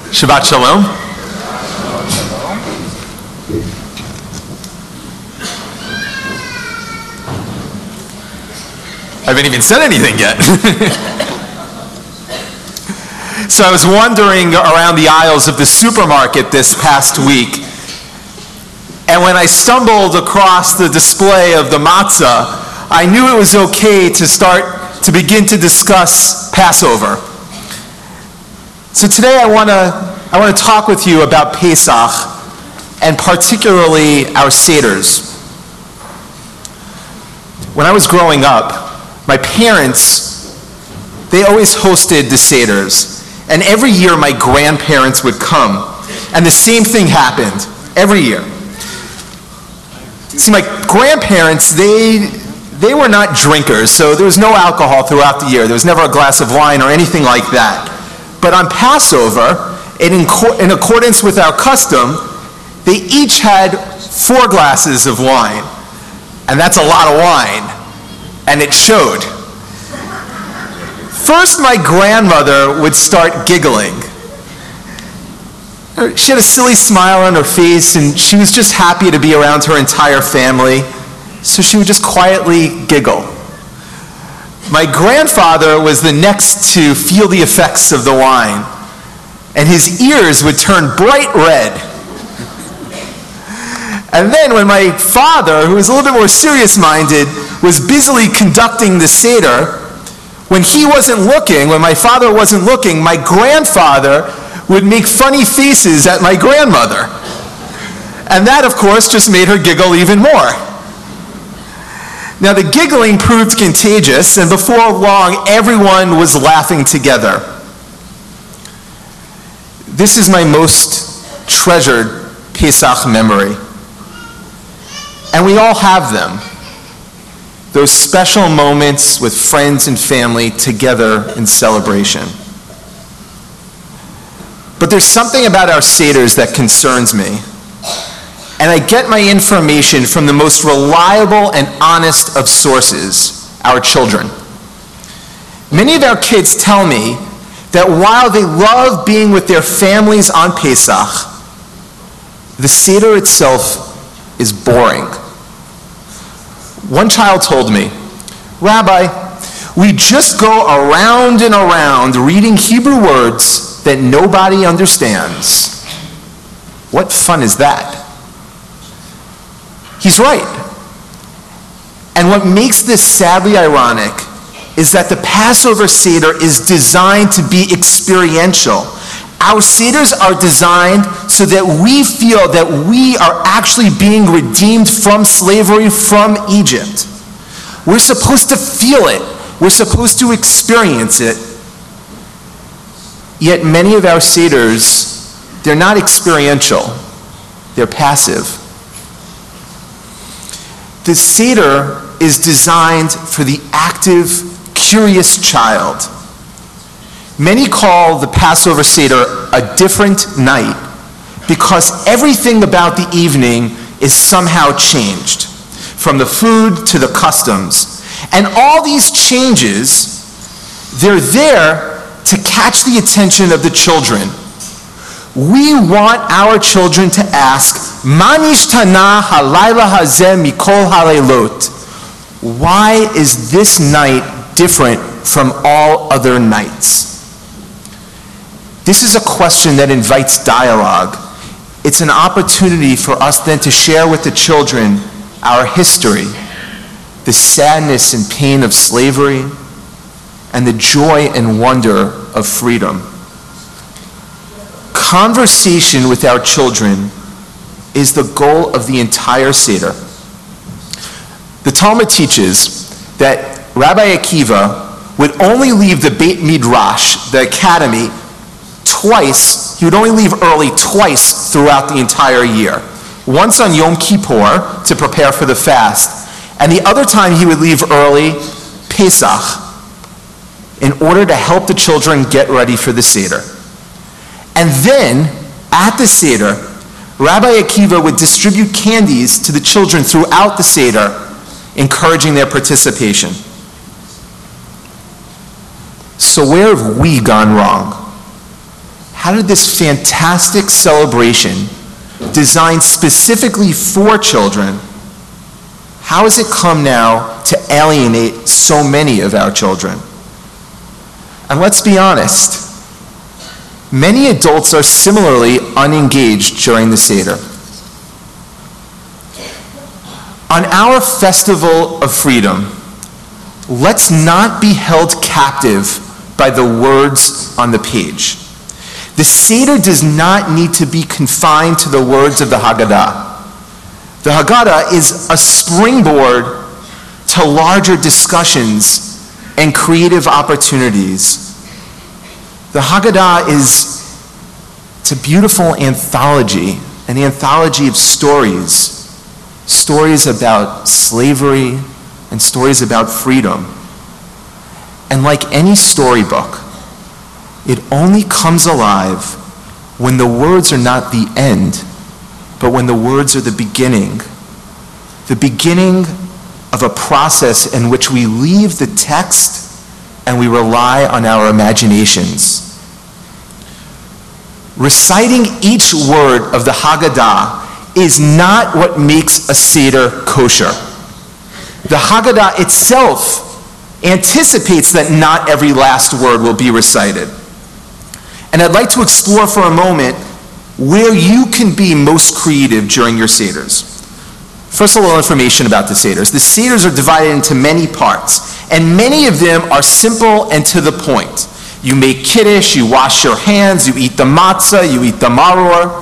Shabbat Shalom. I haven't even said anything yet. So I was wandering around the aisles of the supermarket this past week, and when I stumbled across the display of the matzah, I knew it was okay to begin to discuss Passover. So today I want to talk with you about Pesach, and particularly our Seders. When I was growing up, my parents, they always hosted the Seders. And every year my grandparents would come. And the same thing happened every year. See, my grandparents, they were not drinkers, so there was no alcohol throughout the year. There was never a glass of wine or anything like that. But on Passover, in accordance with our custom, they each had 4 glasses of wine. And that's a lot of wine. And it showed. First, my grandmother would start giggling. She had a silly smile on her face, and she was just happy to be around her entire family, so she would just quietly giggle. My grandfather was the next to feel the effects of the wine, and his ears would turn bright red. And then when my father, who was a little bit more serious-minded, was busily conducting the Seder, when my father wasn't looking, my grandfather would make funny faces at my grandmother. And that, of course, just made her giggle even more. Now, the giggling proved contagious, and before long, everyone was laughing together. This is my most treasured Pesach memory. And we all have them. Those special moments with friends and family together in celebration. But there's something about our Seders that concerns me. And I get my information from the most reliable and honest of sources, our children. Many of our kids tell me that while they love being with their families on Pesach, the Seder itself is boring. One child told me, "Rabbi, we just go around and around reading Hebrew words that nobody understands. What fun is that?" He's right. And what makes this sadly ironic is that the Passover Seder is designed to be experiential. Our Seders are designed so that we feel that we are actually being redeemed from slavery from Egypt. We're supposed to feel it. We're supposed to experience it. Yet many of our Seders, they're not experiential. They're passive. The Seder is designed for the active, curious child. Many call the Passover Seder a different night because everything about the evening is somehow changed, from the food to the customs. And all these changes, they're there to catch the attention of the children. We want our children to ask, "Ma nishtana halayla hazeh mikol halaylot?" Why is this night different from all other nights? This is a question that invites dialogue. It's an opportunity for us then to share with the children our history, the sadness and pain of slavery, and the joy and wonder of freedom. Conversation with our children is the goal of the entire Seder. The Talmud teaches that Rabbi Akiva would only leave the Beit Midrash, the academy, twice. He would only leave early twice throughout the entire year. Once on Yom Kippur to prepare for the fast, and the other time he would leave early, Pesach, in order to help the children get ready for the Seder. And then, at the Seder, Rabbi Akiva would distribute candies to the children throughout the Seder, encouraging their participation. So where have we gone wrong? how did this fantastic celebration, designed specifically for children, how has it come now to alienate so many of our children? And let's be honest, many adults are similarly unengaged during the Seder. On our festival of freedom, let's not be held captive by the words on the page. The Seder does not need to be confined to the words of the Haggadah. The Haggadah is a springboard to larger discussions and creative opportunities. The Haggadah it's a beautiful anthology, an anthology of stories about slavery and stories about freedom. And like any storybook, it only comes alive when the words are not the end, but when the words are the beginning of a process in which we leave the text and we rely on our imaginations. Reciting each word of the Haggadah is not what makes a Seder kosher. The Haggadah itself anticipates that not every last word will be recited. And I'd like to explore for a moment where you can be most creative during your Seders. First, a little information about the Seders. The Seders are divided into many parts, and many of them are simple and to the point. You make kiddush, you wash your hands, you eat the matzah, you eat the maror.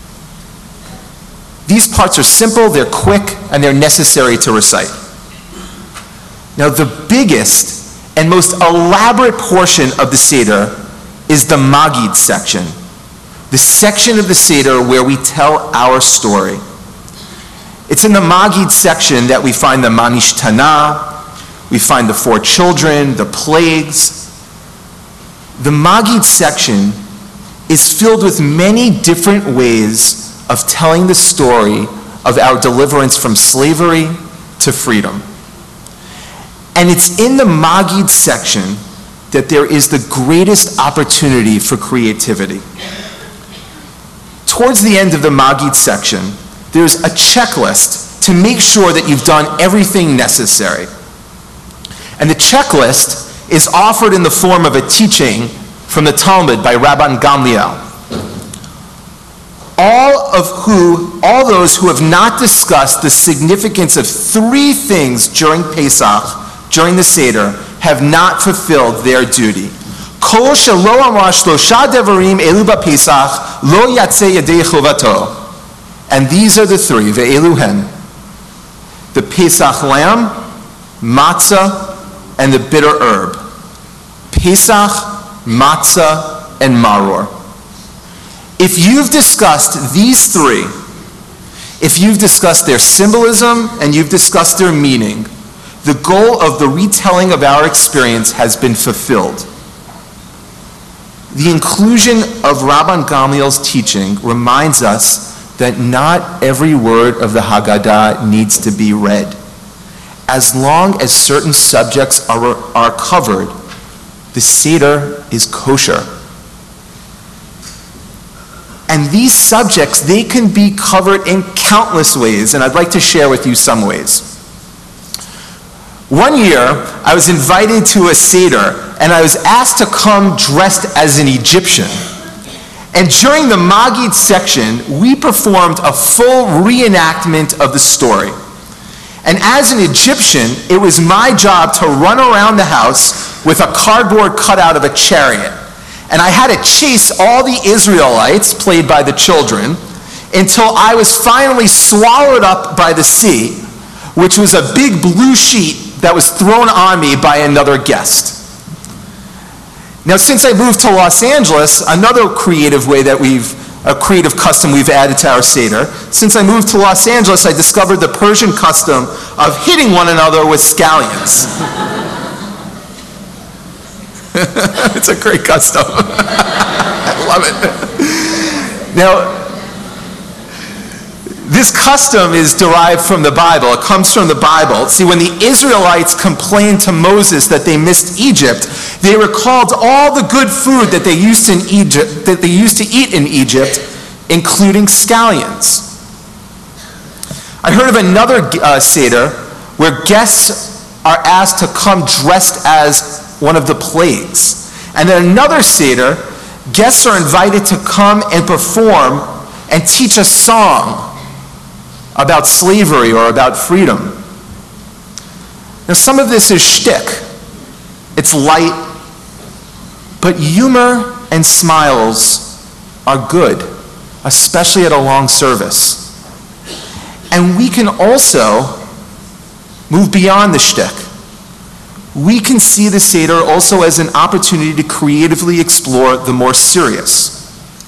These parts are simple, they're quick, and they're necessary to recite. Now, the biggest and most elaborate portion of the Seder is the Magid section, the section of the Seder where we tell our story. It's in the Magid section that we find the Manishtana, we find the 4 children, the plagues. The Magid section is filled with many different ways of telling the story of our deliverance from slavery to freedom. And it's in the Magid section that there is the greatest opportunity for creativity. Towards the end of the Magid section, there's a checklist to make sure that you've done everything necessary. And the checklist is offered in the form of a teaching from the Talmud by Rabban Gamliel. All those who have not discussed the significance of 3 things during Pesach, during the Seder, have not fulfilled their duty. Kol shelo amar shlosha devarim elu b'Pesach lo yatzeh yedei chovato. And these are the 3, ve'elu hen: the Pesach lamb, matzah, and the bitter herb. Pesach, matzah, and maror. If you've discussed these 3, if you've discussed their symbolism and you've discussed their meaning, the goal of the retelling of our experience has been fulfilled. The inclusion of Rabban Gamliel's teaching reminds us that not every word of the Haggadah needs to be read. As long as certain subjects are covered, the Seder is kosher. And these subjects, they can be covered in countless ways, and I'd like to share with you some ways. One year, I was invited to a Seder, and I was asked to come dressed as an Egyptian. And during the Magid section, we performed a full reenactment of the story. And as an Egyptian, it was my job to run around the house with a cardboard cutout of a chariot. And I had to chase all the Israelites, played by the children, until I was finally swallowed up by the sea, which was a big blue sheet that was thrown on me by another guest. Now, since I moved to Los Angeles, another creative custom we've added to our Seder, since I moved to Los Angeles, I discovered the Persian custom of hitting one another with scallions. It's a great custom. I love it. Now, this custom is derived from the Bible. It comes from the Bible. See, when the Israelites complained to Moses that they missed Egypt, They recalled all the good food that they used to eat in Egypt, including scallions. I heard of another Seder where guests are asked to come dressed as one of the plagues. And then another Seder, guests are invited to come and perform and teach a song about slavery or about freedom. Now, some of this is shtick. It's light, but humor and smiles are good, especially at a long service. And we can also move beyond the shtick. We can see the Seder also as an opportunity to creatively explore the more serious.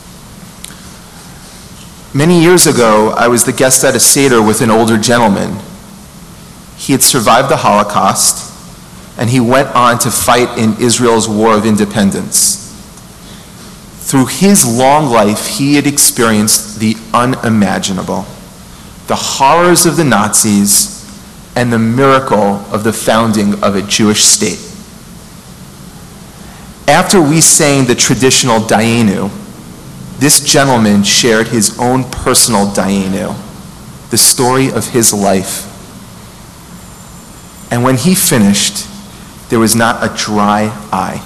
Many years ago, I was the guest at a Seder with an older gentleman. He had survived the Holocaust, and he went on to fight in Israel's War of Independence. Through his long life, he had experienced the unimaginable, the horrors of the Nazis, and the miracle of the founding of a Jewish state. After we sang the traditional Dayenu, this gentleman shared his own personal Dayenu, the story of his life. And when he finished, there was not a dry eye.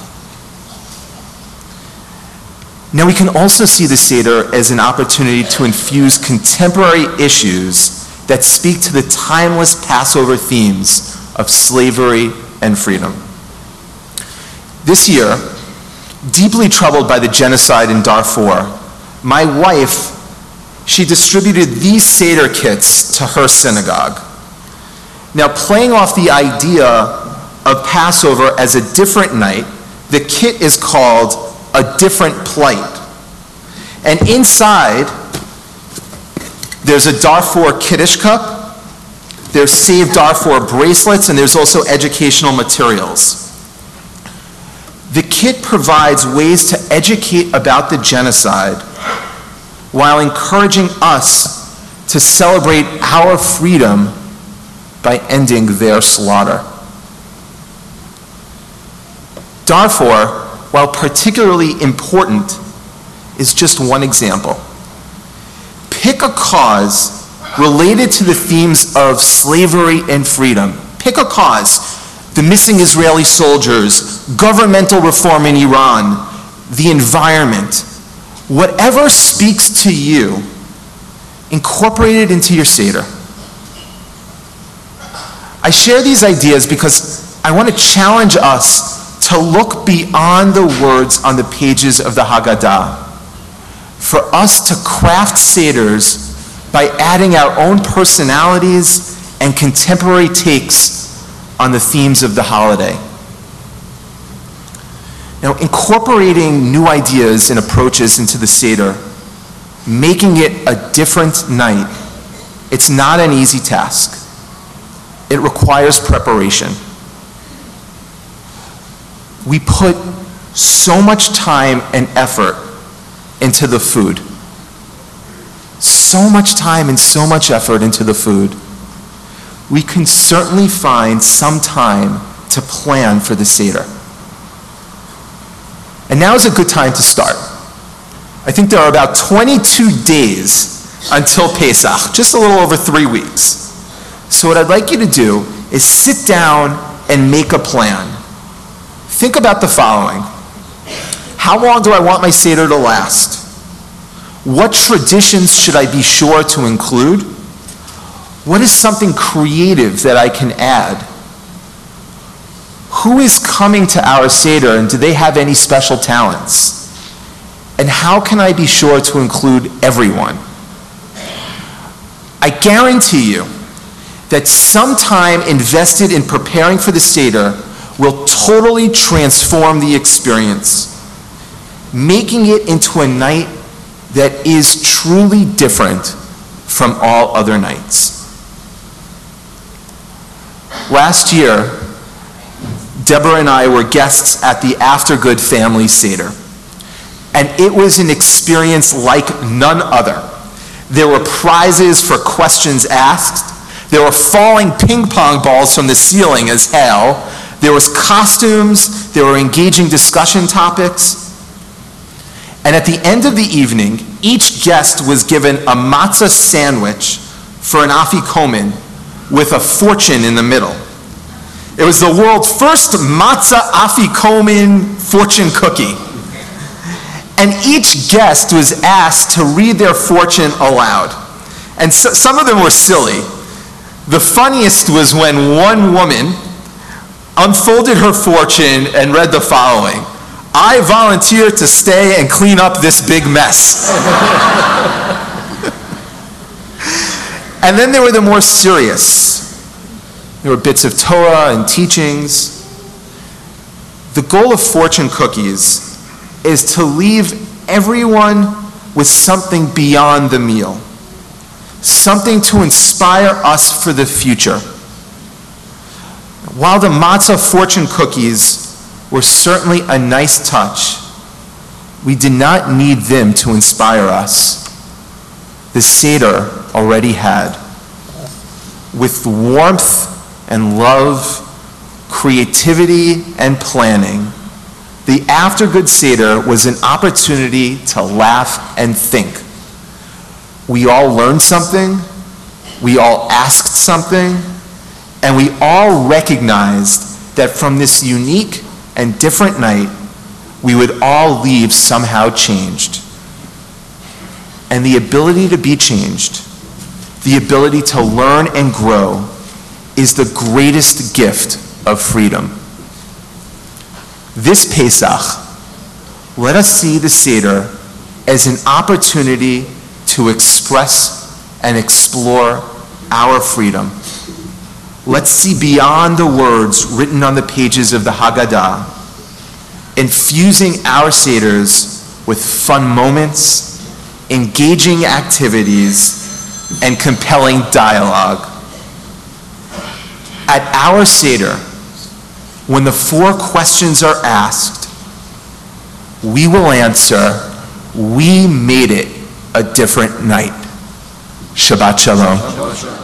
Now we can also see the Seder as an opportunity to infuse contemporary issues that speak to the timeless Passover themes of slavery and freedom. This year, deeply troubled by the genocide in Darfur, my wife, she distributed these Seder kits to her synagogue. Now, playing off the idea of Passover as a different night, the kit is called A Different Plight. And inside, there's a Darfur Kiddush cup, there's Save Darfur bracelets, and there's also educational materials. The kit provides ways to educate about the genocide while encouraging us to celebrate our freedom by ending their slaughter. Darfur, while particularly important, is just one example. Pick a cause related to the themes of slavery and freedom. Pick a cause: the missing Israeli soldiers, governmental reform in Iran, the environment. Whatever speaks to you, incorporate it into your Seder. I share these ideas because I want to challenge us to look beyond the words on the pages of the Haggadah, for us to craft Seders by adding our own personalities and contemporary takes on the themes of the holiday. Now, incorporating new ideas and approaches into the Seder, making it a different night, it's not an easy task. It requires preparation. We put so much time and effort into the food. So much time and so much effort into the food. We can certainly find some time to plan for the Seder. And now is a good time to start. I think there are about 22 days until Pesach, just a little over 3 weeks. So what I'd like you to do is sit down and make a plan. Think about the following. How long do I want my Seder to last? What traditions should I be sure to include? What is something creative that I can add? Who is coming to our Seder, and do they have any special talents? And how can I be sure to include everyone? I guarantee you that some time invested in preparing for the Seder will totally transform the experience, making it into a night that is truly different from all other nights. Last year, Deborah and I were guests at the Aftergood Family Seder, and it was an experience like none other. There were prizes for questions asked. There were falling ping pong balls from the ceiling as hail. There was costumes, there were engaging discussion topics. And at the end of the evening, each guest was given a matzah sandwich for an afikomen with a fortune in the middle. It was the world's first matzah afikomen fortune cookie. And each guest was asked to read their fortune aloud. And some of them were silly. The funniest was when one woman unfolded her fortune and read the following: "I volunteer to stay and clean up this big mess." And then there were the more serious. There were bits of Torah and teachings. The goal of fortune cookies is to leave everyone with something beyond the meal, something to inspire us for the future. While the matzah fortune cookies were certainly a nice touch, we did not need them to inspire us. The Seder already had. With warmth and love, creativity and planning, the After Good Seder was an opportunity to laugh and think. We all learned something, we all asked something, and we all recognized that from this unique and different night, we would all leave somehow changed. And the ability to be changed, the ability to learn and grow, is the greatest gift of freedom. This Pesach, let us see the Seder as an opportunity to express and explore our freedom. Let's see beyond the words written on the pages of the Haggadah, infusing our Seders with fun moments, engaging activities, and compelling dialogue. At our Seder, when the 4 questions are asked, we will answer, "We made it a different night." Shabbat Shalom.